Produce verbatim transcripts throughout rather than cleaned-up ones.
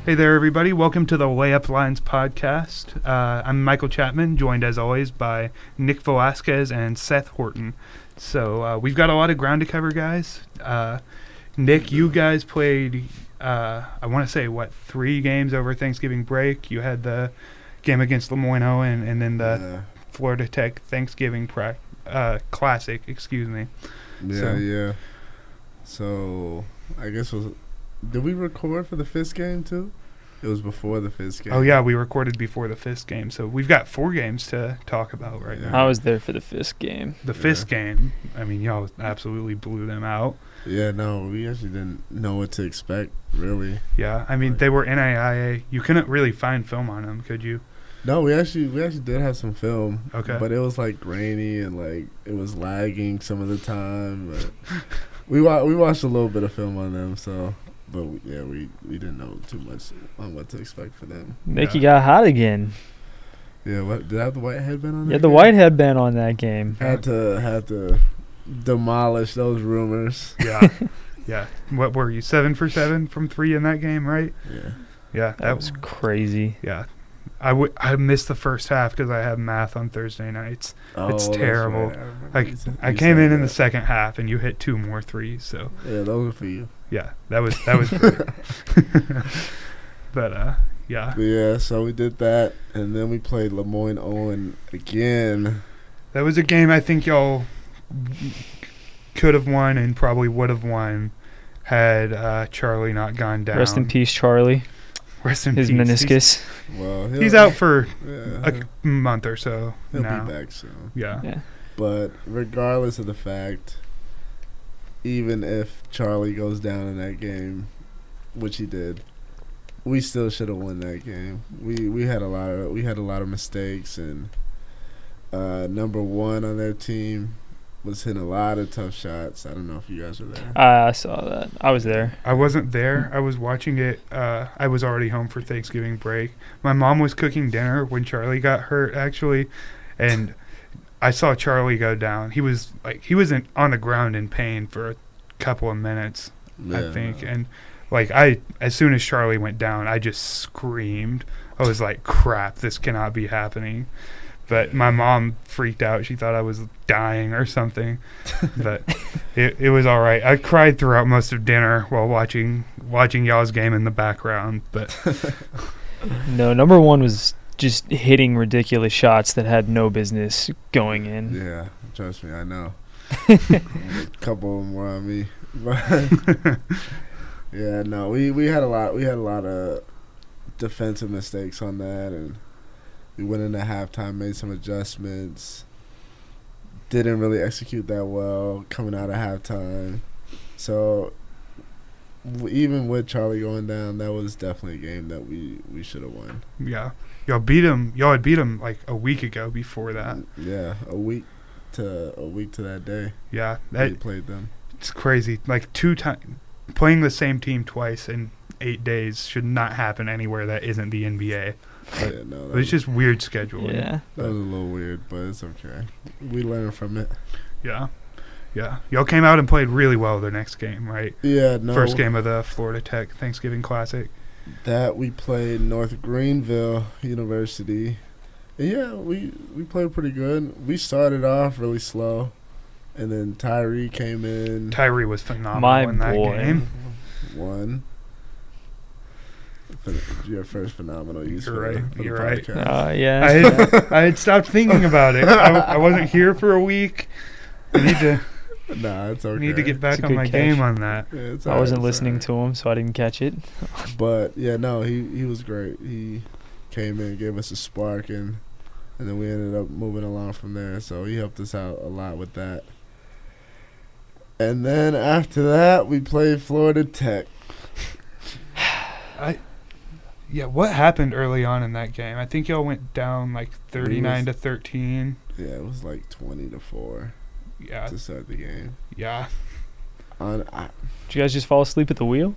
Hey there, everybody. Welcome to the Layup Lines podcast. Uh, I'm Michael Chapman, joined as always by Nick Velasquez and Seth Horton. So uh, we've got a lot of ground to cover, guys. Uh, Nick, you guys played, uh, I want to say, what, three games over Thanksgiving break? You had the game against Lemoyne and, and then the yeah. Florida Tech Thanksgiving pra- uh, Classic, excuse me. Yeah, so. yeah. So I guess was did we record for the Fisk game too? It was before the Fisk game. Oh yeah, we recorded before the Fisk game, so we've got four games to talk about right yeah. now. I was there for the Fisk game. The yeah. Fisk game, I mean, y'all absolutely blew them out. Yeah, no, we actually didn't know what to expect, really. Yeah, I mean, like, they were N A I A. You couldn't really find film on them, could you? No, we actually we actually did have some film. Okay. But it was like grainy and like it was lagging some of the time. But we wa- we watched a little bit of film on them, so. But, we, yeah, we, we didn't know too much on what to expect for them. Mickey yeah. got hot again. Yeah, what did I have the white headband on? Yeah, that the game? white headband on that game. Had to had to demolish those rumors. Yeah, yeah. What were you, seven for seven from three in that game, right? Yeah. Yeah, that, that was crazy. Yeah. I, w- I missed the first half because I have math on Thursday nights. Oh, it's terrible. Right. I, I came in that. in the second half, and you hit two more threes. So yeah, those were for you. Yeah, that was that was great. But uh, yeah. But yeah, so we did that, and then we played Lemoyne Owen again. That was a game I think y'all could have won and probably would have won had uh, Charlie not gone down. Rest in peace, Charlie. Rest in His peace. meniscus. He's, well, he's out for yeah, a month or so he'll now. be back soon. Yeah. yeah. But regardless of the fact, even if Charlie goes down in that game, which he did, we still should have won that game. We we had a lot of we had a lot of mistakes, and uh, number one on their team was hitting a lot of tough shots. I don't know if you guys were there. Uh, I saw that. I was there. I wasn't there. I was watching it. Uh, I was already home for Thanksgiving break. My mom was cooking dinner when Charlie got hurt, actually, and I saw Charlie go down. He was like he was in, on the ground in pain for a couple of minutes, Yeah, I think, no. and like I, as soon as Charlie went down, I just screamed. I was like, "Crap! This cannot be happening." But my mom freaked out. She thought I was dying or something. But it it was all right. I cried throughout most of dinner while watching watching y'all's game in the background. But no, number one was just hitting ridiculous shots that had no business going in. Yeah, trust me, I know. A couple of them were on me. But yeah, no, we, we had a lot. We had a lot of defensive mistakes on that, and we went into halftime, made some adjustments. Didn't really execute that well coming out of halftime. So w- even with Charlie going down, that was definitely a game that we, we should have won. yeah, y'all beat him. Y'all had beat him like a week ago before that. Yeah, a week to a week to that day. Yeah, We that played them. it's crazy. Like two times playing the same team twice in eight days should not happen anywhere that isn't the N B A. But Yeah, no, that It was was, just weird scheduling. Yeah. that was a little weird, but it's okay. We learned from it. Yeah. Yeah. Y'all came out and played really well the next game, right? Yeah, no. First game of the Florida Tech Thanksgiving Classic. That we played North Greenville University. And yeah, we, we played pretty good. We started off really slow, and then Tyree came in. Tyree was phenomenal My in that boy. game. One. Your first phenomenal use You're for, right, the, for you're the right. podcast. Uh, yeah. I had, I had stopped thinking about it. I, I wasn't here for a week. I need to Nah, it's I okay. need to get back It's a on good my catch. game on that. Yeah, it's I alright, wasn't it's listening alright. to him, so I didn't catch it. But yeah, no, he he was great. He came in, gave us a spark, and and then we ended up moving along from there. So he helped us out a lot with that. And then after that, we played Florida Tech. I Yeah, what happened early on in that game? I think y'all went down like thirty-nine to thirteen. Yeah, it was like twenty to four Yeah. to start the game. Yeah. On, I, Did you guys just fall asleep at the wheel?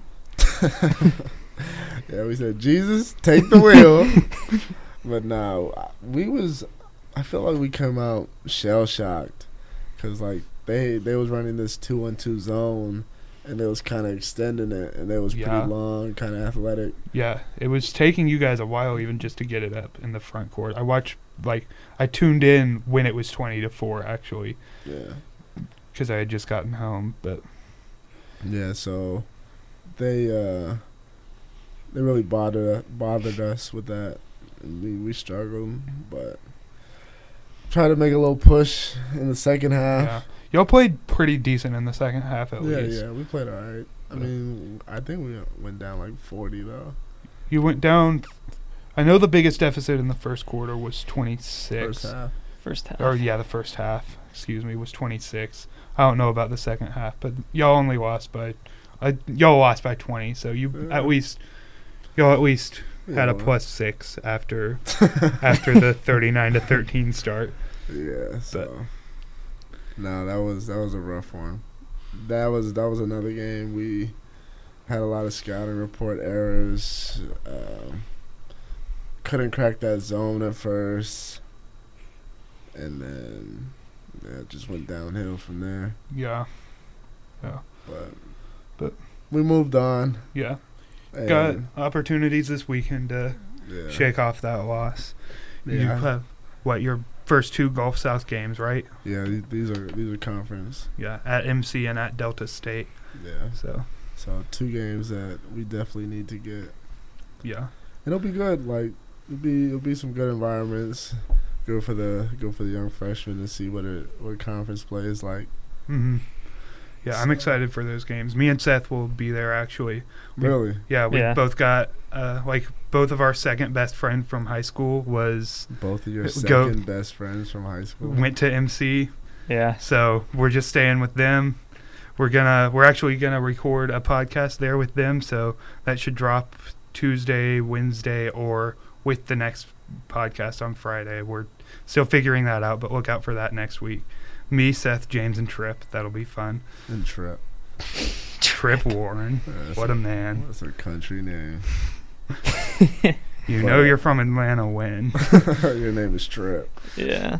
yeah, we said, Jesus, take the wheel. But no, we was, I feel like we came out shell shocked because like they they was running this two on two zone, and it was kind of extending it, and it was Yeah. pretty long, kind of athletic. Yeah, it was taking you guys a while even just to get it up in the front court. I watched, like, I tuned in when it was twenty to four, actually, Yeah. because I had just gotten home. But, Yeah, so they uh, they really bothered bothered us with that. And we we struggled, but tried to make a little push in the second half. yeah. Y'all played pretty decent in the second half, at Yeah, least. yeah, we played all right. I Yeah. mean, I think we went down like forty though. You went down. I know the biggest deficit in the first quarter was twenty-six. First half. First half. Or, yeah, the first half, excuse me, was twenty-six. I don't know about the second half, but y'all only lost by, uh, y'all lost by twenty, so you Yeah. at least, y'all at least had a Yeah. plus six after after the thirty-nine to thirteen start. Yeah, so no, that was that was a rough one. That was that was another game we had a lot of scouting report errors. Um, couldn't crack that zone at first, and then yeah, it just went downhill from there. Yeah, But But- we moved on. yeah. And, Got opportunities this weekend to yeah, shake off that loss. You Yeah, have, what, your first two Gulf South games, right? yeah. These, these are these are conference. Yeah, at M C and at Delta State. Yeah. So, So two games that we definitely need to get. yeah. It'll be good. Like it'll be it'll be some good environments. Go for the go for the young freshmen and see what it what conference play is like. hmm Yeah, I'm So- excited for those games. Me and Seth will be there, actually. We- Really, Yeah, we Yeah. both got, uh, like, both of our second best friend from high school was both of your Go- second best friends from high school. went to M C. Yeah. So we're just staying with them. We're gonna we're actually gonna record a podcast there with them, so that should drop Tuesday, Wednesday, or with the next podcast on Friday. We're still figuring that out, but look out for that next week. Me, Seth, James, and Trip. That'll be fun. And Trip. Trip Warren. That's What a man. That's a country name. You But- know you're from Atlanta when. Your name is Trip. Yeah.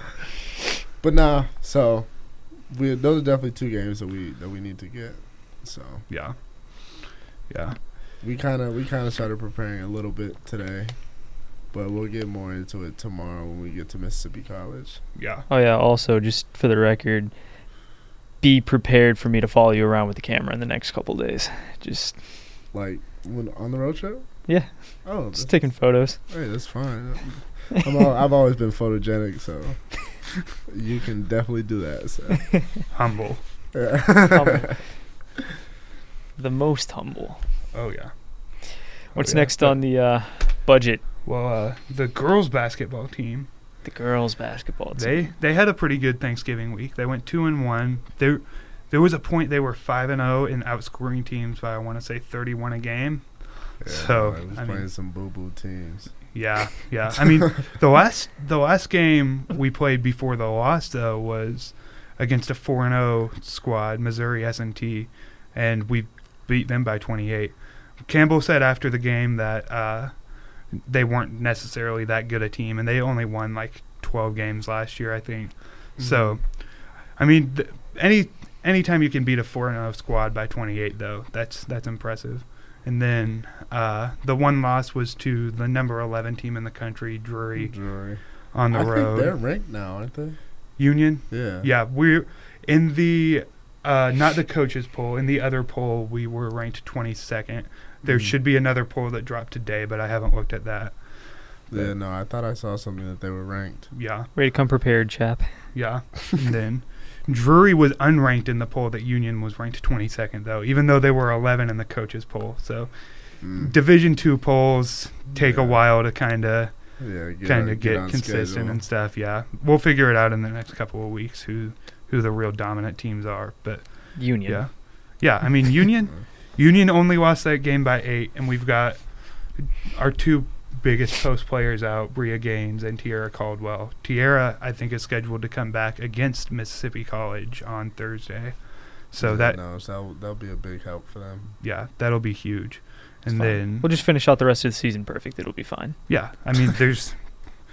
But nah, so we those are definitely two games that we that we need to get. So Yeah. Yeah. we kind of we kind of started preparing a little bit today, but we'll get more into it tomorrow when we get to Mississippi College. Yeah. Oh yeah. Also, just for the record, be prepared for me to follow you around with the camera in the next couple days. Just Like when on the road trip. yeah, Oh, just that's, taking photos. hey, that's fine. I'm all, I've always been photogenic, so you can definitely do that. So. Humble. Yeah. The most humble. Oh, yeah. What's Oh, yeah. next But- on the uh, budget? Well, uh, the girls' basketball team, The girls' basketball team. they they had a pretty good Thanksgiving week. They went two and one. There, there was a point they were five and zero in outscoring teams by I want to say thirty-one a game. Yeah, So, I was I playing mean- some boo boo teams. Yeah, yeah. I mean, the last the last game we played before the loss though was against a four and zero squad, Missouri S and T, and we beat them by twenty-eight. Campbell said after the game that uh, they weren't necessarily that good a team, and they only won like twelve games last year, I think. So, I mean, th- any anytime you can beat a four and zero squad by twenty-eight, though, that's that's impressive. And then uh, the one loss was to the number eleven team in the country, Drury, Drury. on the I road. think they're ranked now, aren't they? Union. Yeah. Yeah, we're in the uh, not the coaches poll. In the other poll, we were ranked twenty-second. There Mhm. should be another poll that dropped today, but I haven't looked at that. Yeah, no, I thought I saw something that they were ranked. Yeah, Ready to come prepared, chap. yeah. And then Drury was unranked in the poll that Union was ranked twenty-second, though, even though they were eleven in the coaches poll. So Mm. Division two polls take a Yeah. while to kind of Yeah, get kind on- of get, on consistent schedule. and stuff. Yeah, we'll figure it out in the next couple of weeks who who the real dominant teams are. But Union. yeah, yeah. I mean, Union Union only lost that game by eight, and we've got our two biggest post players out, Bria Gaines and Tierra Caldwell. Tierra, I think, is scheduled to come back against Mississippi College on Thursday. So Yeah, that no, so that'll, that'll be a big help for them. yeah, that'll be huge. It's And fine. then We'll just finish out the rest of the season perfect. It'll be fine. yeah, I mean, there's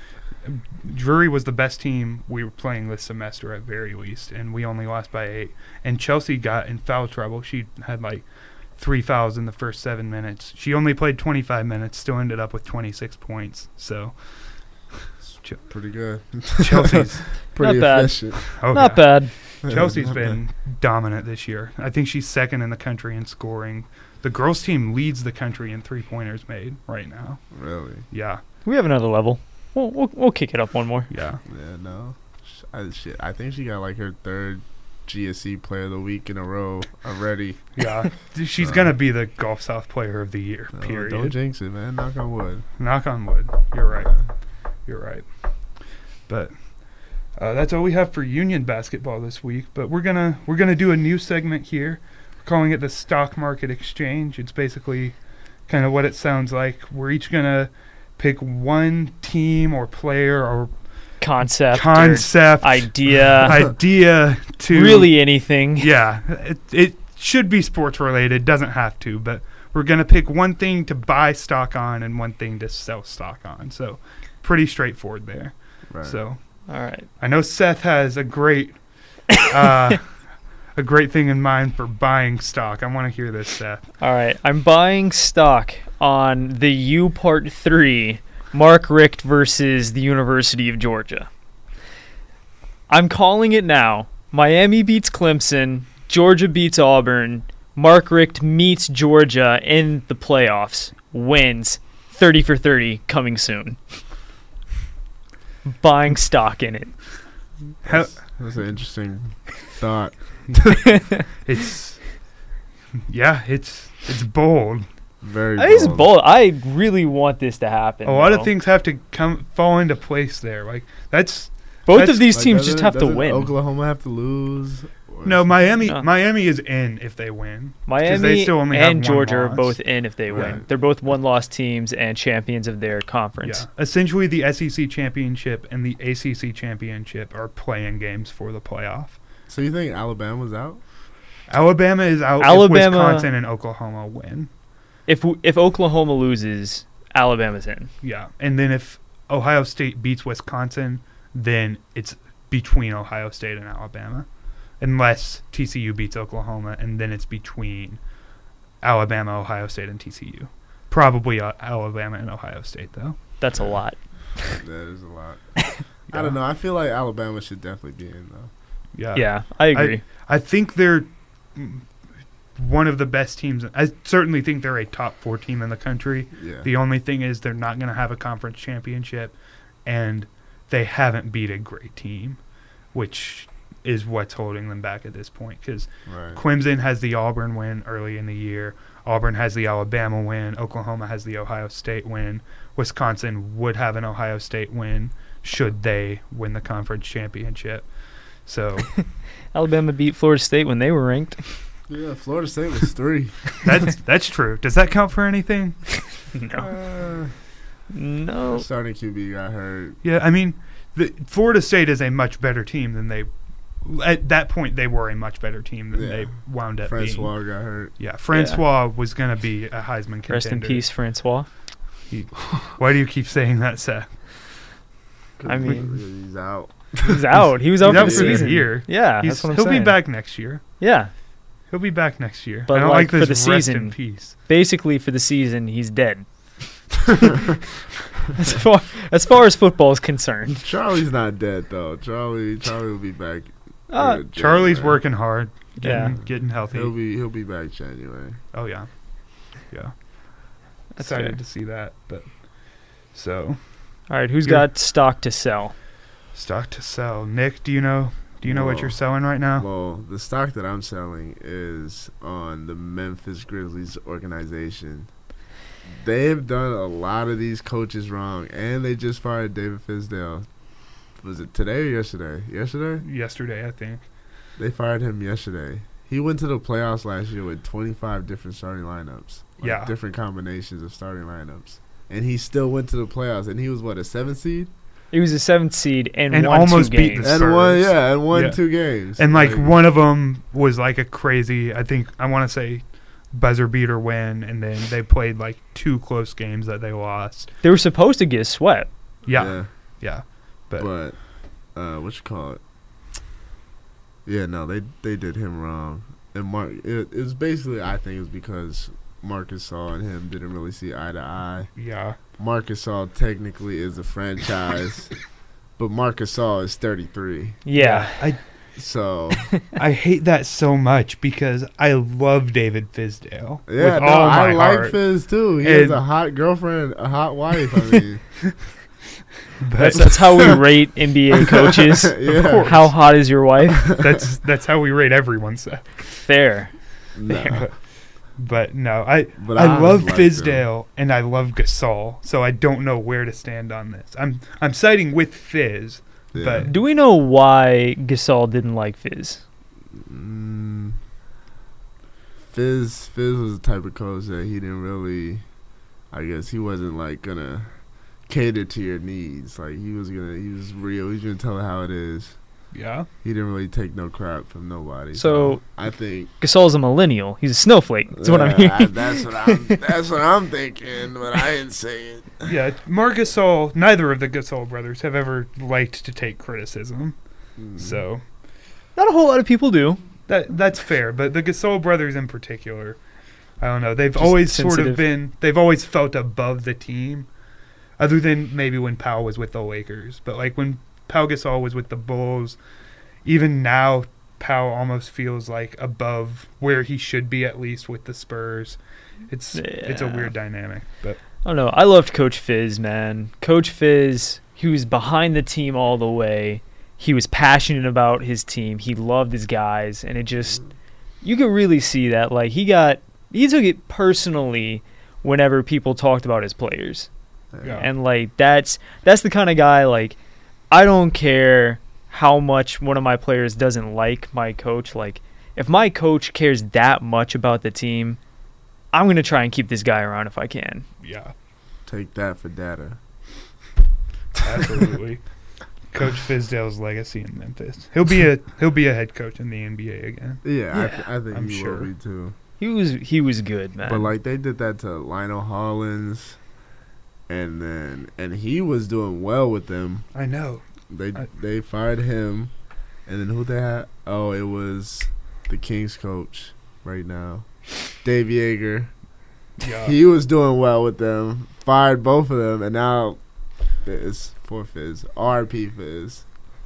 Drury was the best team we were playing this semester at very least, and we only lost by eight. And Chelsea got in foul trouble. She had like three fouls in the first seven minutes. She only played twenty-five minutes, still ended up with twenty-six points. So Ch- pretty good. Chelsea's pretty Not bad. efficient. oh Not yeah. bad. Chelsea's Not been dominant this year. I think she's second in the country in scoring. The girls' team leads the country in three-pointers made right now. bad. Really? Yeah, We have another level. We'll, we'll, we'll kick it up one more. yeah. Yeah, no. Sh- I, shit, I think she got like her third G S C Player of the Week in a row already. Yeah, she's Uh, gonna be the Gulf South Player of the Year. No, Period. don't jinx it, man. Knock on wood. Knock on wood. You're right. You're right. But uh, that's all we have for Union basketball this week. But we're gonna we're gonna do a new segment here. We're calling it the Stock Market Exchange. It's basically kind of what it sounds like. We're each gonna pick one team or player or Concept. or concept idea. idea to really anything. Yeah, it, it should be sports related. Doesn't have to, but we're gonna pick one thing to buy stock on and one thing to sell stock on. So pretty straightforward there. Right. So All right. I know Seth has a great uh, a great thing in mind for buying stock. I want to hear this, Seth. All right. I'm buying stock on the U Part three, Mark Richt versus the University of Georgia. I'm calling it now. Miami beats Clemson. Georgia beats Auburn. Mark Richt meets Georgia in the playoffs. Wins. thirty for thirty coming soon. Buying stock in it. How, That's, that's an interesting thought. it's yeah, it's it's bold. Very It's bold. bold. I really want this to happen. A lot though. of things have to come fall into place there. Like that's Both that's- of these Like, teams doesn't- just have to doesn't win. Oklahoma have to lose. Or no something? Miami. No. Miami is in if they win. Miami still only have and one Georgia are loss. both in if they win. Right. They're both one-loss teams and champions of their conference. Yeah, essentially the S E C championship and the A C C championship are playing games for the playoff. So you think Alabama's out? Alabama is out Alabama- if Wisconsin and Oklahoma win. If w- if Oklahoma loses, Alabama's in. Yeah, and then if Ohio State beats Wisconsin, then it's between Ohio State and Alabama, unless T C U beats Oklahoma, and then it's between Alabama, Ohio State, and T C U. Probably uh, Alabama and Ohio State, though. That's a lot. That is a lot. I don't know. I feel like Alabama should definitely be in though. Yeah, Yeah, I agree. I think they're mm, one of the best teams. I certainly think they're a top four team in the country. Yeah. The only thing is they're not going to have a conference championship, and they haven't beat a great team, which is what's holding them back at this point. Because Right. Clemson has the Auburn win early in the year. Auburn has the Alabama win. Oklahoma has the Ohio State win. Wisconsin would have an Ohio State win should they win the conference championship. So Alabama beat Florida State when they were ranked. Yeah, Florida State was three. that's that's true. Does that count for anything? No. Uh, No. starting Q B got hurt. Yeah, I mean, the, Florida State is a much better team than they. At that point, they were a much better team than Yeah. they wound up being. Francois got hurt. Yeah, Francois was going to be a Heisman contender. Rest in peace, Francois. Why do you keep saying that, Seth? I mean- he's out. He's out. He was out He's for out the for the season. year. Yeah, He's, that's what I'm he'll saying. be back next year. Yeah, He'll be back next year. But I don't like like, for this the rest season- in peace. basically for the season, he's dead. as far as far as football is concerned. Charlie's not dead though. Charlie, Charlie will be back. Uh, uh, Charlie's January. working hard, getting, Yeah. getting healthy. He'll be he'll be back January. Oh yeah, yeah. That's Excited fair. to see that. But so All right, who's You're- got stock to sell? stock to sell. Nick, do you know? Do you know what Whoa. you're selling right now? Well, the stock that I'm selling is on the Memphis Grizzlies organization. They've done a lot of these coaches wrong, and they just fired David Fizdale. Was it today or yesterday? Yesterday? Yesterday, I think. They fired him yesterday. He went to the playoffs last year with twenty-five different starting lineups. Like Yeah. different combinations of starting lineups. And he still went to the playoffs, and he was, what, a seventh seed? He was a seventh seed and, And won almost two beat games. the And won, Spurs. yeah, and won Yeah. two games. And like one of them was like a crazy, I think I want to say buzzer beater win, and then they played like two close games that they lost. They were supposed to get swept. Yeah, yeah. But, but uh, what you call it? Yeah, no, they they did him wrong. And Mark, it, it was basically, I think, it was because Marc Gasol and him didn't really see eye to eye. yeah. Marc Gasol technically is a franchise, but Marc Gasol is thirty-three. Yeah. I So I hate that so much because I love David Fizdale. yeah, with no, all my I like heart. Fizz too. He has And- a hot girlfriend, a hot wife. I mean, But That's, that's how we rate N B A coaches. Yeah. How hot is your wife? that's that's how we rate everyone. So. Fair. no. But no, I But I, I love like Fizdale and I love Gasol, so I don't know where to stand on this. I'm I'm siding with Fizz, Yeah. but Do we know why Gasol didn't like Fizz? Mm, Fizz, Fizz was the type of coach that he didn't really, I guess he wasn't like gonna cater to your needs. Like he was gonna, he was real. He was gonna tell it how it is. yeah, He didn't really take no crap from nobody. So- I think Gasol's a millennial. He's a snowflake. That's what I'm Yeah, hearing. that's what I'm. That's what I'm thinking, but I didn't say it. yeah. Marc Gasol, neither of the Gasol brothers have ever liked to take criticism, Mm. so Not a whole lot of people do. that that's fair. But the Gasol brothers in particular, I don't know. They've Just always sort sensitive. of been. They've always felt above the team, other than maybe when Powell was with the Lakers. But like when Pau Gasol was with the Bulls, even now Powell almost feels like above where he should be, at least with the Spurs. It's it's a Yeah. weird dynamic, but I don't know. I loved Coach Fizz, man. Coach Fizz, he was behind the team all the way. He was passionate about his team. He loved his guys, and it just you could really see that. Like he got, he took it personally whenever people talked about his players, yeah. and like that's that's the kind of guy. Like I don't care how much one of my players doesn't like my coach. Like if my coach cares that much about the team, I'm gonna try and keep this guy around if I can. yeah, Take that for data. absolutely. Coach Fizdale's legacy in Memphis. He'll be a he'll be a head coach in the N B A again. Yeah, Yeah, I, th- I think I'm he sure. will be too. He was he was good, man. But like they did that to Lionel Hollins, and then and he was doing well with them. I know. They I- they fired him, and then who they had? Oh, it was the Kings coach right now, Dave Yeager. Yeah. He was doing well with them. Fired both of them, and now Fizz for Fizz. R I P Fizz.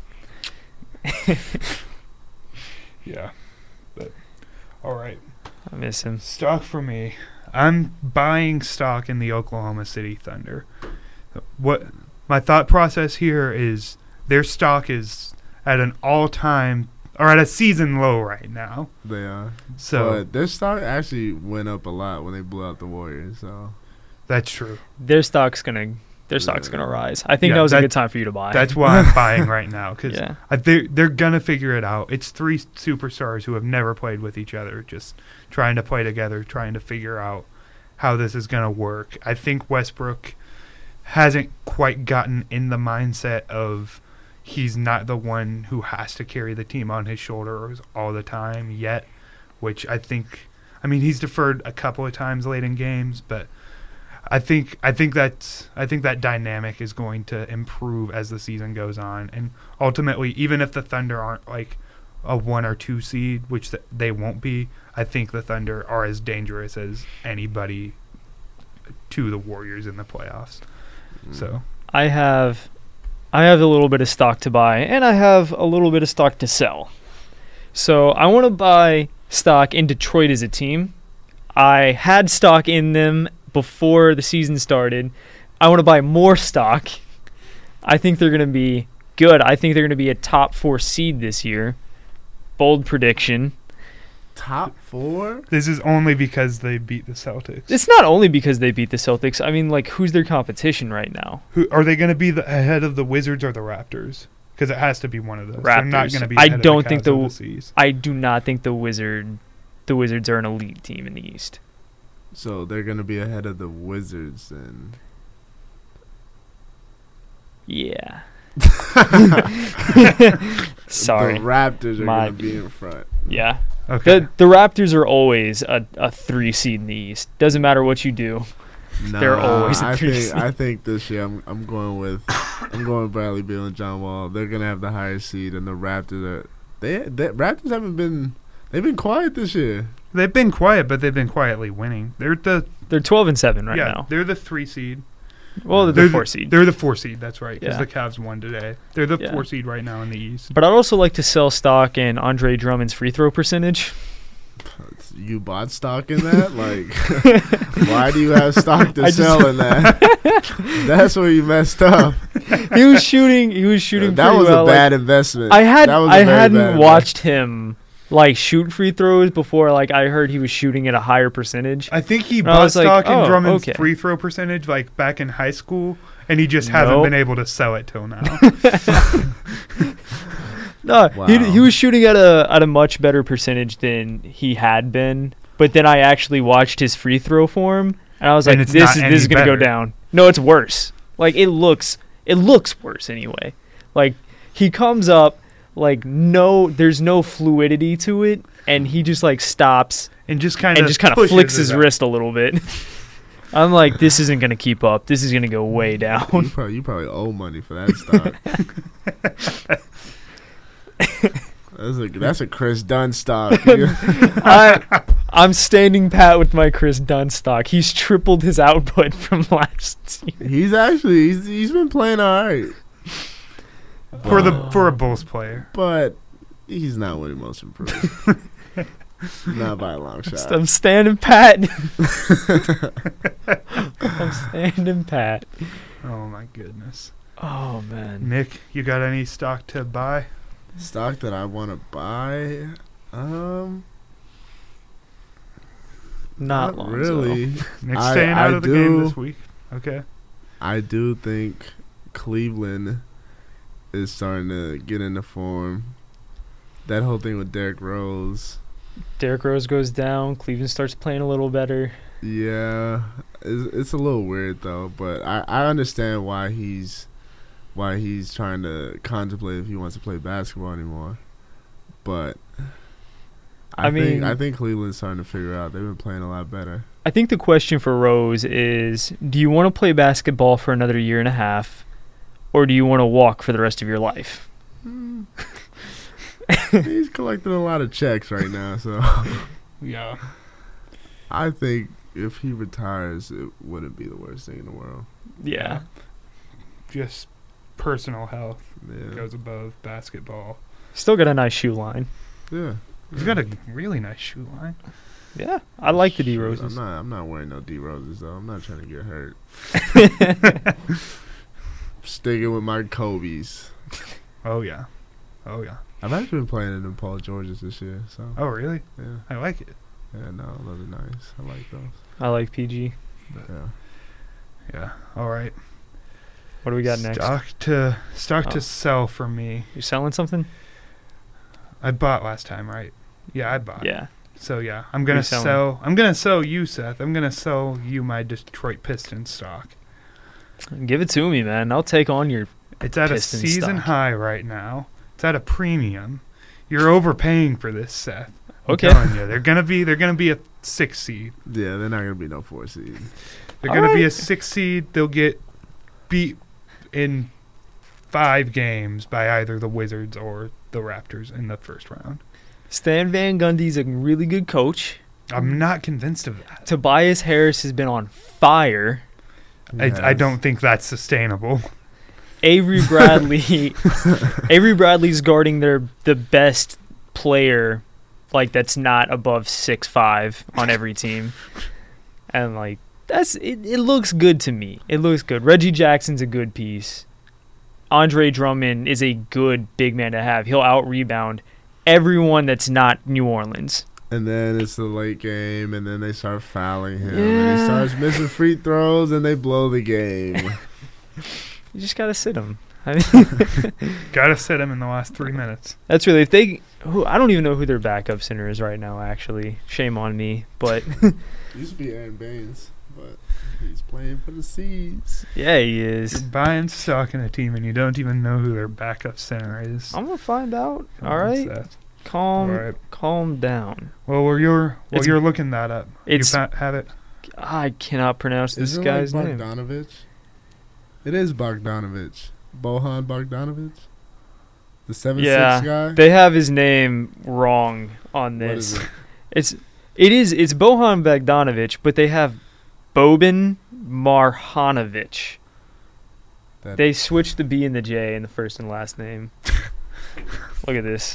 yeah. But all right. I miss him. Stock for me. I'm buying stock in the Oklahoma City Thunder. What my thought process here is their stock is at an all-time or at a season low right now. They are. So but their stock actually went up a lot when they blew out the Warriors. So that's true. Their stock's gonna their stock's gonna rise. I think Yeah, that was that- a good time for you to buy. That's why I'm buying right now because yeah. they're, they're going to figure it out. It's three superstars who have never played with each other, just trying to play together, trying to figure out how this is going to work. I think Westbrook hasn't quite gotten in the mindset of he's not the one who has to carry the team on his shoulders all the time yet, which I think, I mean, he's deferred a couple of times late in games, but I think I think that's I think that dynamic is going to improve as the season goes on, and ultimately, even if the Thunder aren't like a one or two seed, which th- they won't be, I think the Thunder are as dangerous as anybody to the Warriors in the playoffs. So I have I have a little bit of stock to buy and I have a little bit of stock to sell. So I want to buy stock in Detroit as a team. I had stock in them before the season started. I want to buy more stock. I think they're going to be good. I think they're going to be a top four seed this year. Bold prediction. top four. this is only because they beat the Celtics. It's not only because they beat the Celtics. I mean, like, who's their competition right now? Who are they going to be the, ahead of the Wizards or the Raptors? Because it has to be one of those. They're not Raptors. going to be. I ahead don't of the think Cavs the- or the C's. I do not think the Wizard, the Wizards are an elite team in the East. So they're gonna be ahead of the Wizards then. Yeah. Sorry. The Raptors are My- gonna be in front. Yeah. Okay. The the Raptors are always a, a three seed in the East. Doesn't matter what you do. They're always a I three think seed. I think this year I'm I'm going with I'm going with Bradley Beal and John Wall. They're gonna have the higher seed, and the Raptors are they, they Raptors haven't been they've been quiet this year. They've been quiet, but they've been quietly winning. They're the They're twelve and seven right yeah, now. they're the three seed. Well, they're, They're the four seed. They're the four seed. That's right. Because Yeah. the Cavs won today. They're the Yeah. four seed right now in the East. But I'd also like to sell stock in Andre Drummond's free throw percentage. You bought stock in that? Like, why do you have stock to I just- sell in that? That's where you messed up. He was shooting. He was shooting. That pretty was well. a like, bad investment. I had That was a I very hadn't bad watched him like shoot free throws before. Like I heard he was shooting at a higher percentage. I think he And I bought was like, stock in oh, Drummond's okay. free throw percentage like back in high school, and he just hasn't Nope. been able to sell it till now. No, Wow. he he was shooting at a at a much better percentage than he had been. But then I actually watched his free throw form, and I was And like, it's "This not is any this is gonna go better. down." No, it's worse. Like it looks it looks worse anyway. Like he comes up like no, there's no fluidity to it, and he just like stops and just kind of and just kind of flicks his wrist a little bit. I'm like, this isn't gonna keep up. This is gonna go way You down. probably, you probably owe money for that stock. That's a that's a Chris Dunn stock. I I'm standing pat with my Chris Dunn stock. He's tripled his output from last year. He's actually he's he's been playing all right, for the for a Bulls player. but he's not winning most improved. Not by a long shot. I'm standing pat. I'm standing pat. Oh my goodness, Oh man. Nick, you got any stock to buy? Stock that I want to buy, um, Not, not Lonzo. really. Nick's I- staying out I of the game do. this week. Okay. I do think Cleveland is starting to get into form. That whole thing with Derrick Rose, Derrick Rose goes down. Cleveland starts playing a little better. yeah, it's, it's a little weird though. But I, I understand why he's why he's trying to contemplate if he wants to play basketball anymore. But I, I think mean- I think Cleveland's starting to figure out they've been playing a lot better. I think the question for Rose is, do you want to play basketball for another year and a half, or do you want to walk for the rest of your life? Hmm. He's collecting a lot of checks right now, so Yeah. I think if he retires, it wouldn't be the worst thing in the world. Yeah. Just personal health Yeah, goes above basketball. Still got a nice shoe line. yeah. He's got a really nice shoe line. Yeah. I like the D Shoot, Roses. I'm not. I'm not wearing no D roses though. I'm not trying to get hurt. Sticking with my Kobe's. Oh yeah. Oh yeah. I've actually been playing in the Paul Georges this year, so Oh really? yeah, I like it. yeah. No, those are nice. I like those. I like P G. Yeah. Yeah. All right. What do we got next? Stock to stock Oh. to sell for me. You selling something? I bought last time, right? Yeah, I bought. Yeah. So yeah, I'm gonna Reselling. sell. I'm gonna sell you, Seth. I'm gonna sell you my Detroit Pistons stock. Give it to me, man. I'll take on your. It's at Pistons a season stock. high right now. It's at a premium. You're overpaying for this, Seth. I'm Okay. telling you, they're gonna be. They're gonna be a six seed. Yeah, they're not gonna be no four seed. They're All gonna be right. a six seed. They'll get beat in five games by either the Wizards or the Raptors in the first round. Stan Van Gundy's a really good coach. I'm not convinced of that. Tobias Harris has been on fire. I, I Yes. don't think that's sustainable. Avery Bradley Avery Bradley's guarding their the best player like that's not above six five on every team. And like that's it, it looks good to me. It looks good. Reggie Jackson's a good piece. Andre Drummond is a good big man to have. He'll out rebound everyone that's not New Orleans. And then it's the late game, and then they start fouling him, and Yeah. he starts missing free throws, and they blow the game. You just gotta sit him. I mean, Gotta sit him in the last three minutes. that's really if they. Who I don't even know who their backup center is right now. Actually, shame on me. But Used to be Aaron Baines, but he's playing for the Seas. yeah, he is. You're buying stock in a team and you don't even know who their backup center is. I'm gonna find out. Come All on, right, Seth. calm, All right. calm down. Well, while you're while It's- you're looking that up, it's- you fa- have it. I cannot pronounce this Isn't guy's it like name. Bogdanovich? It is Bogdanovich. Bohan Bogdanovich? The seven Yeah, six guy? They have his name wrong on What this. is it? It's it is it's Bohan Bogdanovich, but they have Boban Marjanovic. That- They switched the B and the J in the first and last name. Look at this.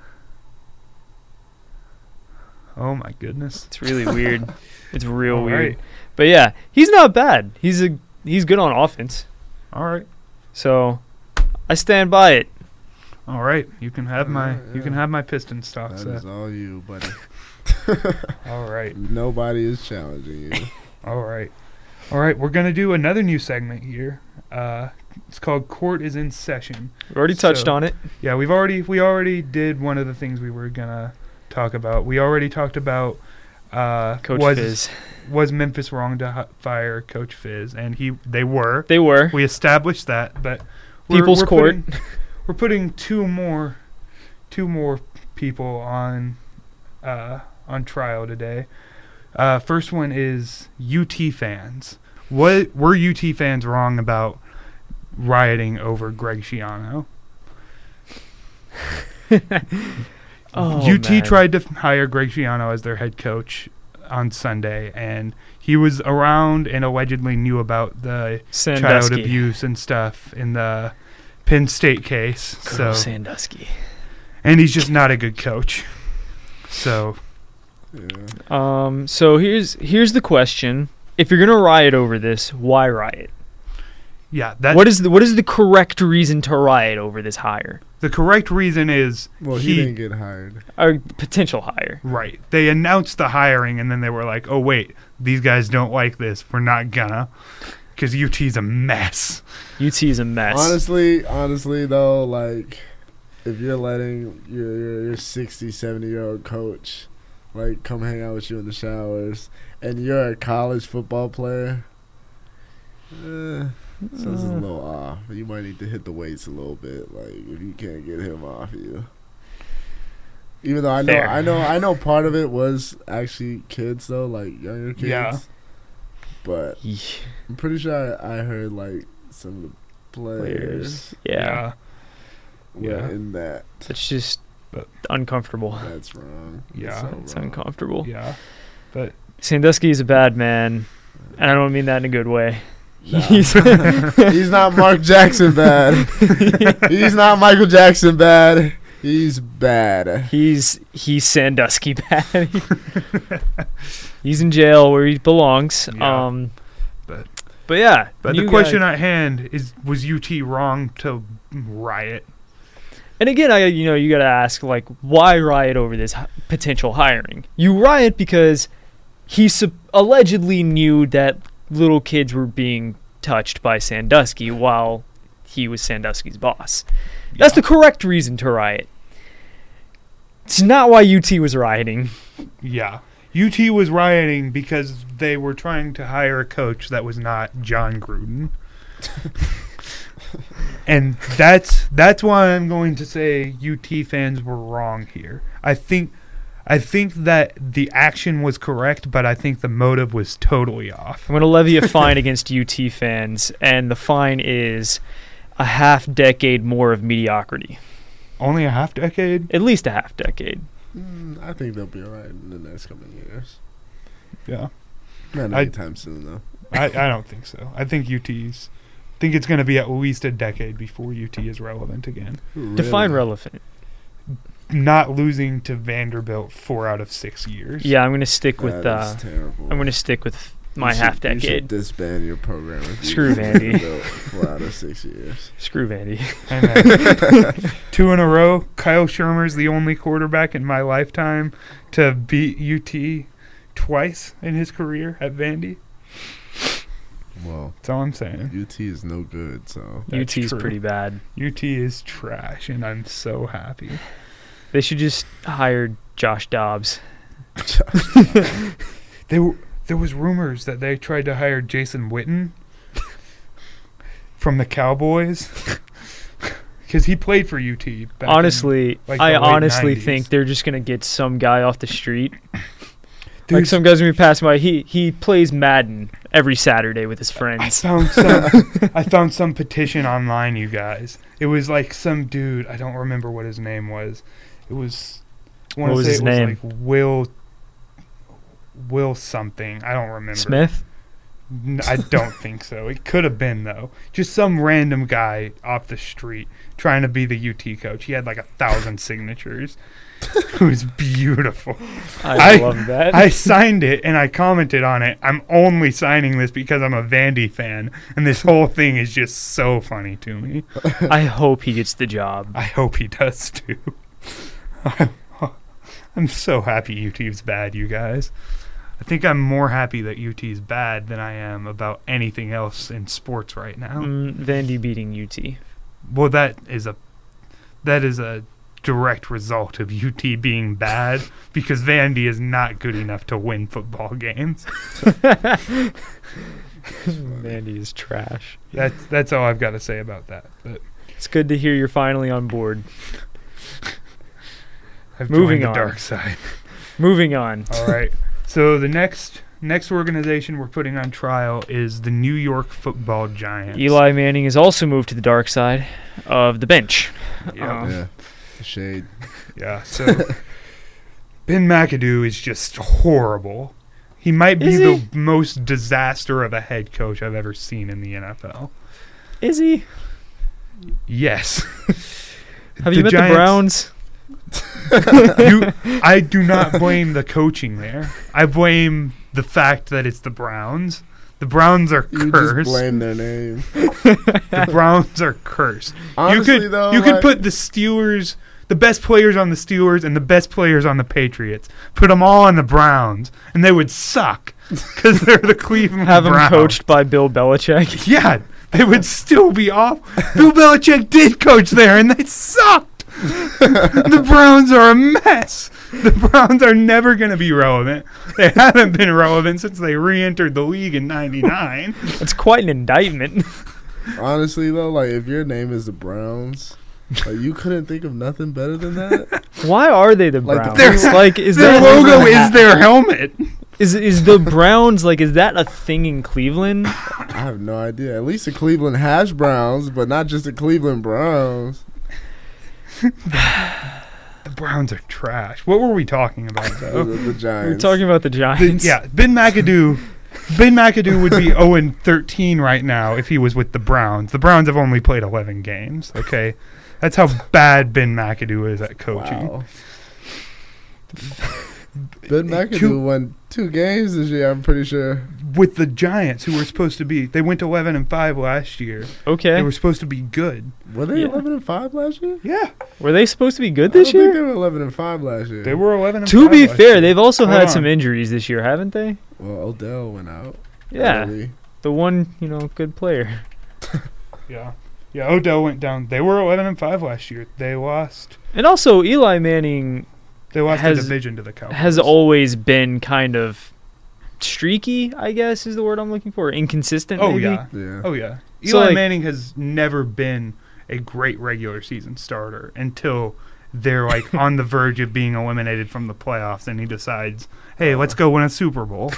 Oh my goodness. It's really weird. It's real All weird. right. But yeah, he's not bad. He's a he's good on offense. All right. So I stand by it. All right. You can have my Yeah, you can yeah. have my piston stock. That Seth. is all you, buddy. All right. Nobody is challenging you. All right. All right. We're gonna do another new segment here. Uh, it's called Court is in Session. We already touched So- on it. Yeah, we've already we already did one of the things we were gonna talk about. We already talked about uh, Coach was Fizz. was Memphis wrong to hi- fire Coach Fizz, and he they were. They were. We established that, but we're, People's we're Court. Putting, we're putting two more two more people on uh, on trial today. Uh, first one is U T fans. What were U T fans wrong about rioting over Greg Schiano? Oh, U T man. tried to f- hire Greg Schiano as their head coach on Sunday, and he was around and allegedly knew about the child Sandusky. abuse and stuff in the Penn State case. Girl So, Sandusky. and he's just not a good coach. So, Yeah. Um. So here's here's the question: if you're gonna riot over this, why riot? yeah, that what is the what is the correct reason to riot over this hire? the correct reason is Well, he, he didn't get hired. Or potential hire? right. They announced the hiring, and then they were like, "Oh wait, these guys don't like this. We're not gonna," because U T's a mess. U T is a mess. Honestly, honestly though, like if you're letting your your, your sixty, seventy year old coach like come hang out with you in the showers, and you're a college football player, eh, sounds a Uh. little off. You might need to hit the weights a little bit, like if you can't get him off you. Even though I know, Fair. I know, I know, part of it was actually kids though, like younger kids. Yeah. But Ye- I'm pretty sure I, I heard like some of the players. Players. Yeah. were Yeah. in that. It's just But- uncomfortable. That's wrong. Yeah. That's It's so wrong. uncomfortable. Yeah, but Sandusky is a bad man, and I don't mean that in a good way. Nah. He's He's not Mark Jackson bad. He's not Michael Jackson bad. He's bad. he's he's Sandusky bad. He's in jail where he belongs. Yeah. Um, But- but yeah. but new the question guy. at hand is: was U T wrong to riot? And again, I you know you got to ask like why riot over this hi- potential hiring? You riot because he sup- allegedly knew that little kids were being touched by Sandusky while he was Sandusky's boss. That's the correct reason to riot. It's not why U T was rioting. Yeah. U T was rioting because they were trying to hire a coach that was not John Gruden. And that's that's why I'm going to say U T fans were wrong here. I think I think that the action was correct, but I think the motive was totally off. I'm going to levy a fine against U T fans, and the fine is a half decade more of mediocrity. Only a half decade? At least a half decade. Mm, I think they'll be alright in the next couple of years. Yeah. Not I- anytime soon though. I, I don't think so. I think U T's I think it's going to be at least a decade before U T is relevant again. Define Really? relevant. Not losing to Vanderbilt four out of six years. Yeah, I'm going to stick with That uh is terrible. I'm going to stick with my You should- half You should decade. disband your program. if you Screw Vandy. built Four out of six years. Screw Vandy. And then two in a row. Kyle Shermer's the only quarterback in my lifetime to beat U T twice in his career at Vandy. Well, That's all I'm saying. U T is no good, so That's U T's true. pretty bad. U T is trash, and I'm so happy. They should just hire Josh Dobbs. They were, there was rumors that they tried to hire Jason Witten from the Cowboys because he played for U T. Back in- Honestly, like, I the late honestly nineties. think they're just going to get some guy off the street Like some guys when we pass by, he he plays Madden every Saturday with his I friends. found some. I found some petition online, you guys. It was like some dude. I don't remember what his name was. It was. I wanna What was say his it name? Was like Will. Will something. I don't remember. Smith? N- I don't think so. It could have been though. Just some random guy off the street trying to be the U T coach. He had like a thousand signatures. It was beautiful. I, I- love that. I signed it and I commented on it. I'm only signing this because I'm a Vandy fan, and this whole thing is just so funny to me. I hope he gets the job. I hope he does too. I'm, I'm so happy U T's bad, you guys. I think I'm more happy that U T's bad than I am about anything else in sports right now. Mm, Vandy beating U T. Well, that is a that is a direct result of U T being bad because Vandy is not good enough to win football games. Vandy is trash. That's that's all I've got to say about that. But It's good to hear you're finally on board. I've Moving joined the on. dark side. Moving on. All right. So the next next organization we're putting on trial is the New York Football Giants. Eli Manning has also moved to the dark side of the bench. Yeah. Um, Yeah, the shade. Yeah. So Ben McAdoo is just horrible. He might be Is the he? most disaster of a head coach I've ever seen in the N F L. Is he? Yes. Have you met the Browns? you, I do not blame the coaching there. I blame the fact that it's the Browns. The Browns are You cursed. just blame their name. The Browns are cursed. Honestly, you could though, you could like- put the Steelers, the best players on the Steelers and the best players on the Patriots. Put them all on the Browns, and they would suck because they're the Cleveland Have him Browns. coached by Bill Belichick. Yeah, they would still be off. Bill Belichick did coach there, and they sucked. The Browns are a mess. The Browns are never going to be relevant. They haven't been relevant since they re-entered the league in ninety-nine. It's quite an indictment. Honestly, though, like if your name is the Browns, like you couldn't think of nothing better than that. Why are they the Like the- Browns? Their- like, is Their that logo is their helmet. Is is the Browns like? Is that a thing in Cleveland? I have no idea. At least the Cleveland has Browns, but not just the Cleveland Browns. The Browns are trash. What were we talking about, The, though? the Giants. We're talking about the The- Giants. yeah, Ben McAdoo. Ben McAdoo would be oh and thirteen right now if he was with the Browns. The Browns have only played eleven games, okay? That's how bad Ben McAdoo is at coaching. Wow. Ben McAdoo Two- won two games this year, I'm pretty sure. With the Giants, who were supposed to be, they went eleven and five last year. Okay. They were supposed to be good. Were they Yeah. eleven and five last year? Yeah, Were they supposed to be good I this don't think they year? were eleven and five last year. they were eleven and To five be last fair, year. they've also Hold had on. some injuries this year, haven't they? Well, Odell went out. Yeah. early. The one, you know, good player. Yeah, yeah. Odell went down. They were eleven and five last year. They lost. And also, Eli Manning They lost Has- the division to the Cowboys. has always been kind of streaky, I guess is the word I'm looking for. Inconsistent, Oh maybe? yeah. Yeah. Oh yeah. Eli So, like- Manning has never been a great regular season starter until they're like on the verge of being eliminated from the playoffs, and he decides, "Hey, let's go win a Super Bowl.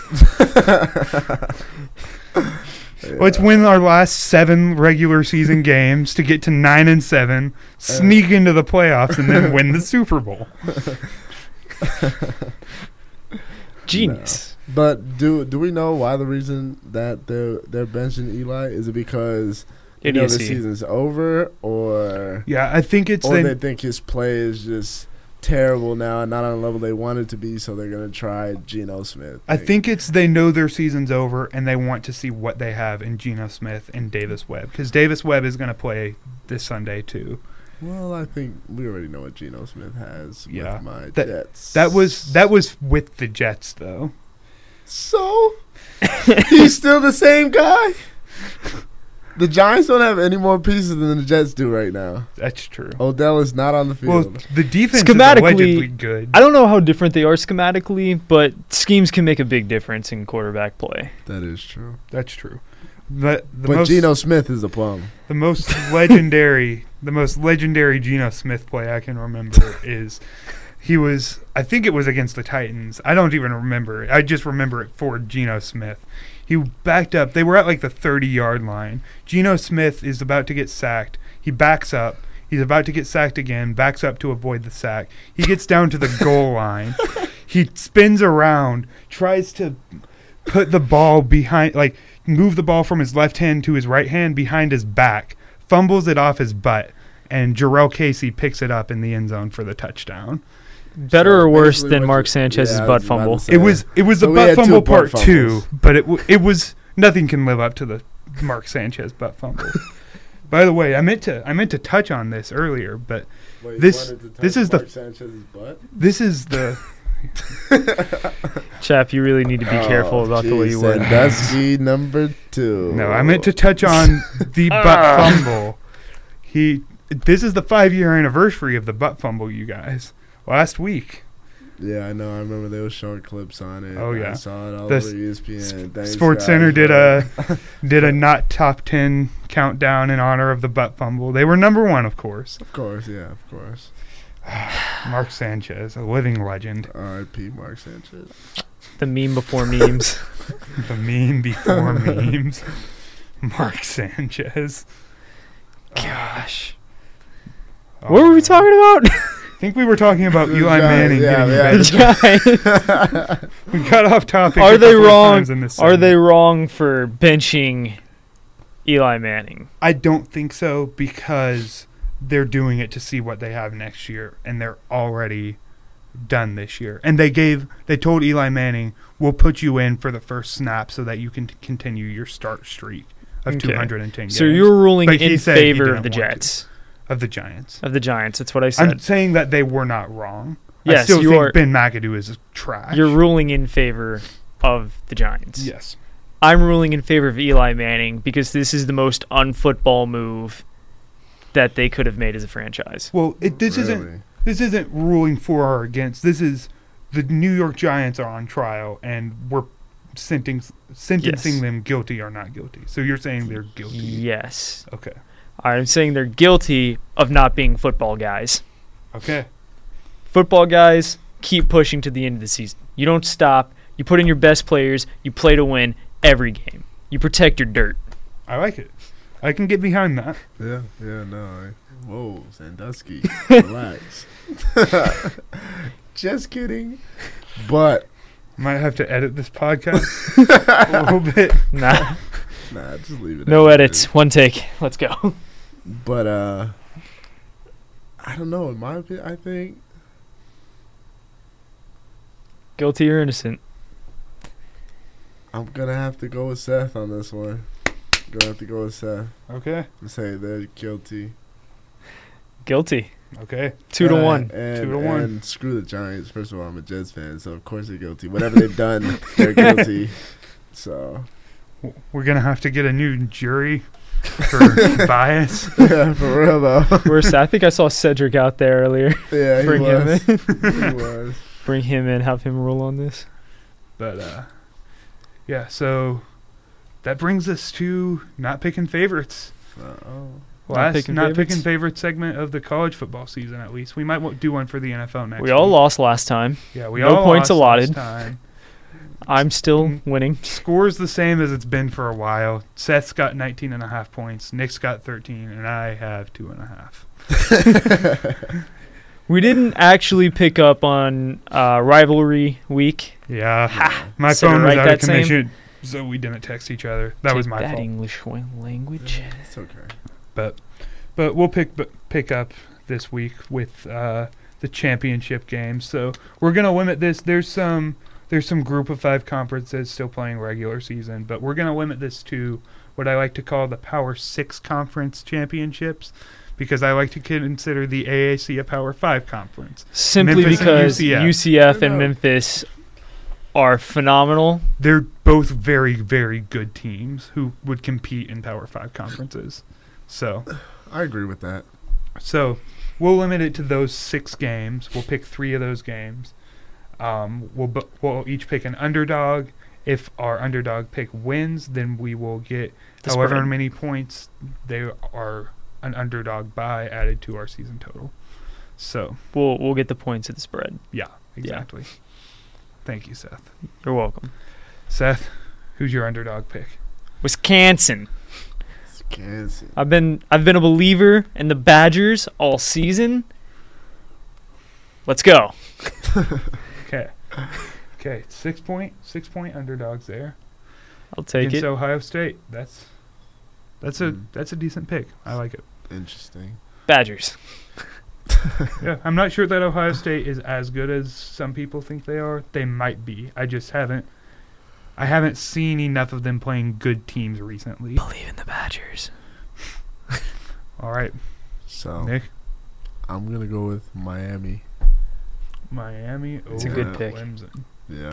Let's win our last seven regular season games to get to nine and seven, sneak into the playoffs, and then win the Super Bowl." Genius. But do do we know why the reason that they're they're benching Eli? Is it because you know the Idiocy. season's over, or Yeah, I think it's or they, they think his play is just terrible now and not on the level they want it to be, so they're gonna try Geno Smith? I think it's they know their season's over and they want to see what they have in Geno Smith and Davis Webb, because Davis Webb is going to play this Sunday too. Well, I think we already know what Geno Smith has Yeah. with my That- Jets. That was that was with the Jets though. So he's still the same guy. The Giants don't have any more pieces than the Jets do right now. That's true. Odell is not on the Well, field. the defense Schematically- is allegedly good. I don't know how different they are schematically, but schemes can make a big difference in quarterback play. That is true. That's true. But the But most Geno Smith is a plum. the most legendary the most legendary Geno Smith play I can remember is he was, I think it was against the Titans. I don't even remember it. I just remember it for Geno Smith. He backed up. They were at like the thirty-yard line. Geno Smith is about to get sacked. He backs up. He's about to get sacked again, backs up to avoid the sack. He gets down to the goal line. He spins around, tries to put the ball behind, like move the ball from his left hand to his right hand behind his back, fumbles it off his butt, and Jarrell Casey picks it up in the end zone for the touchdown. Better So or worse basically than what Mark you- Sanchez's yeah, I butt was about to fumble? say. It was it was So the we butt had two fumble butt part two, fumbles. but it w- it was nothing can live up to the Mark Sanchez butt fumble. By the way, I meant to I meant to touch on this earlier, but Wait, you this- wanted to touch this is the- Mark Sanchez's butt? this is the Chap, you really need to be careful Oh, about the way geez, you word. Sandusky number two. no. I meant to touch on the butt Ah. fumble. He this is the five year anniversary of the butt fumble, you guys. Last week, Yeah, I know. I remember they were showing clips on it. Oh, yeah. I saw it all The over E S P N. Thanks, Sports guys, Center did bro. a did a not top ten countdown in honor of the butt fumble. They were number one, of course. Of course, yeah, of course. Mark Sanchez, a living legend. R I P Mark Sanchez. The meme before memes. The meme before memes. Mark Sanchez. Gosh. Oh, What were we man. talking about? I think we were talking about The Eli Giants, Manning yeah, getting yeah. benched. Giants. We got off topic. Are a they couple of wrong? times in this Are they segment. wrong for benching Eli Manning? I don't think so because they're doing it to see what they have next year, and they're already done this year. And they gave, they told Eli Manning, "We'll put you in for the first snap so that you can t- continue your start streak of Okay. two hundred ten games." So you're ruling But he in said he favor of didn't the want to. Jets, of the Giants. of the Giants. That's what I I'm said. saying that they were not wrong. I Yes, still you think are. Ben McAdoo is trash. You're ruling in favor of the Giants. yes. I'm ruling in favor of Eli Manning because this is the most unfootball move that they could have made as a franchise. Well, it, this isn't Really? this isn't ruling for or against. This is the New York Giants are on trial, and we're sentencing sentencing Yes. them guilty or not guilty. So you're saying they're guilty? Yes. Okay. I'm saying they're guilty of not being football guys. Okay. Football guys keep pushing to the end of the season. You don't stop. You put in your best players. You play to win every game. You protect your dirt. I like it. I can get behind that. Yeah, yeah, no. I, whoa, Sandusky. Relax. Just kidding. But, Might have to edit this podcast a little bit. Nah, nah, just leave it. no as it edits. is. One take. Let's go. But, uh, I don't know. In my opinion, I think Guilty or innocent? I'm going to have to go with Seth on this one. Going to have to go with Seth Okay. and say they're guilty. Guilty. Okay. Two to Uh, one. And, Two to one. And screw the Giants. First of all, I'm a Jets fan, so of course they're guilty. Whatever they've done, they're guilty. So, W- We're gonna have to get a new jury for bias. yeah, for real though. Where's I think I saw Cedric out there earlier. Yeah, he Bring him was. in. He was. Bring him in. Have him rule on this. But uh, yeah. So that brings us to not picking favorites. Uh-oh. Last picking not favorites? picking favorite segment of the college football season. At least we might w- do one for the N F L next. We all week. lost last time. Yeah, we no all points lost allotted. last time. I'm still Mm. winning. Score's the same as it's been for a while. Seth's got nineteen and a half points. Nick's got thirteen, and I have two and a half. We didn't actually pick up on uh, rivalry week. Yeah, my Said it phone was right out of that same. commission, so we didn't text each other. That Take was my that fault. English wa- language. It's okay. But but we'll pick b- pick up this week with uh, the championship games. So we're gonna limit this. There's some there's some group of five conferences still playing regular season, but we're gonna limit this to what I like to call the Power Six conference championships, because I like to consider the A A C a Power Five conference. Simply Memphis and because U C F. U C F and No. Memphis are phenomenal. They're both very very good teams who would compete in Power Five conferences. So. I agree with that. So we'll limit it to those six games. We'll pick three of those games. Um, we'll bu- we'll each pick an underdog. If our underdog pick wins, then we will get The however spread. many points they are an underdog by added to our season total. So We'll we'll get the points of the spread. yeah, exactly. Thank you, Seth. You're welcome. Seth, who's your underdog pick? Wisconsin. Wisconsin. I've been I've been a believer in the Badgers all season. Let's go. Okay. Okay, six point six point underdogs there. I'll take Against it. Ohio State. That's that's a Mm. that's a decent pick. I like it. Interesting. Badgers. Yeah, I'm not sure that Ohio State is as good as some people think they are. They might be. I just haven't I haven't seen enough of them playing good teams recently. Believe in the Badgers. All right, So Nick, I'm gonna go with Miami. Miami It's a over good pick. Clemson. Yep.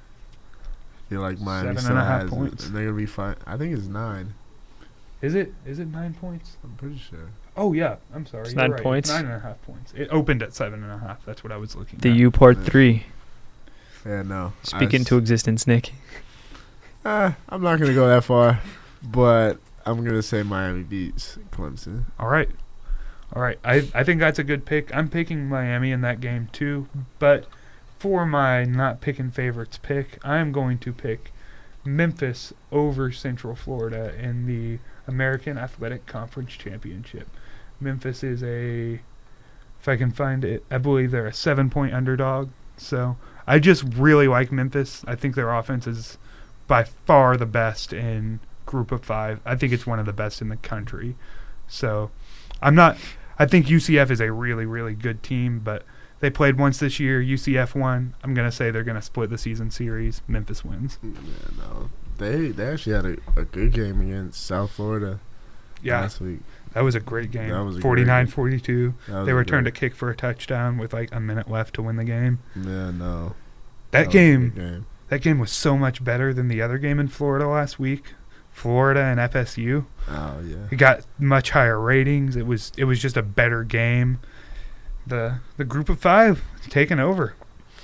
I feel like Miami Seven still and a half has it, points. and they're gonna be fine. I think it's nine. Is it is it nine points? I'm pretty sure. Oh yeah, I'm sorry. It's you're nine right. points? Nine and a half points. It opened at seven and a half. That's what I was looking The at. U Part Yeah. three. Yeah, no. Speak I into s- existence, Nick. Uh, I'm not gonna go that far, but I'm gonna say Miami beats Clemson. All right. All right. I, I think that's a good pick. I'm picking Miami in that game too. But for my not picking favorites pick, I'm going to pick Memphis over Central Florida in the American Athletic Conference Championship. Memphis is a, if I can find it, I believe they're a seven-point underdog. So I just really like Memphis. I think their offense is by far the best in Group of Five. I think it's one of the best in the country. So I'm not – I think U C F is a really, really good team, but they played once this year. U C F won. I'm going to say they're going to split the season series. Memphis wins. Yeah, no. They they actually had a, a good game against South Florida Yeah, last week. that was a great game. That was a great forty-nine game. forty-two. That was They a returned a great- kick for a touchdown with like a minute left to win the game. Yeah, no. That, was a game, good game. that game was so much better than the other game in Florida last week. Florida and F S U. Oh yeah. It got much higher ratings. It was it was just a better game. The the Group of Five taking over.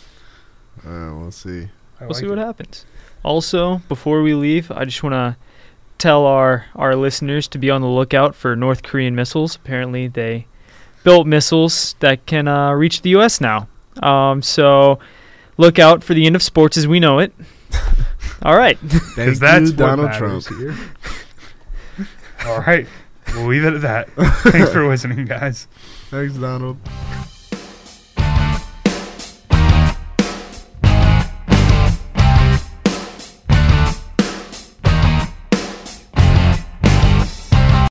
Uh, we'll see. I We'll like see what it. happens. Also, before we leave, I just want to tell our, our listeners to be on the lookout for North Korean missiles. Apparently, they built missiles that can uh, reach the U S now. Um, so, look out for the end of sports as we know it. All right. Thank Because that's you, what Donald Trump. matters here. All right. We'll leave it at that. Thanks for listening, guys. Thanks, Donald.